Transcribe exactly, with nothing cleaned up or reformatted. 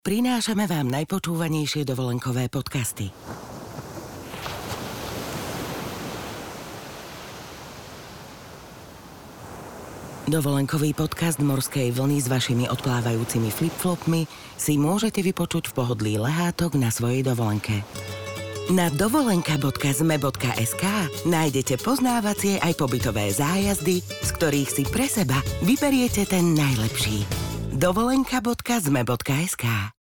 Prinášame vám najpočúvanejšie dovolenkové podcasty. Dovolenkový podcast Morskej vlny s vašimi odplávajúcimi flip-flopmi si môžete vypočuť v pohodlí lehátok na svojej dovolenke. Na dovolenka bodka zme bodka es ká nájdete poznávacie aj pobytové zájazdy, z ktorých si pre seba vyberiete ten najlepší. dovolenka bodka zme bodka es ká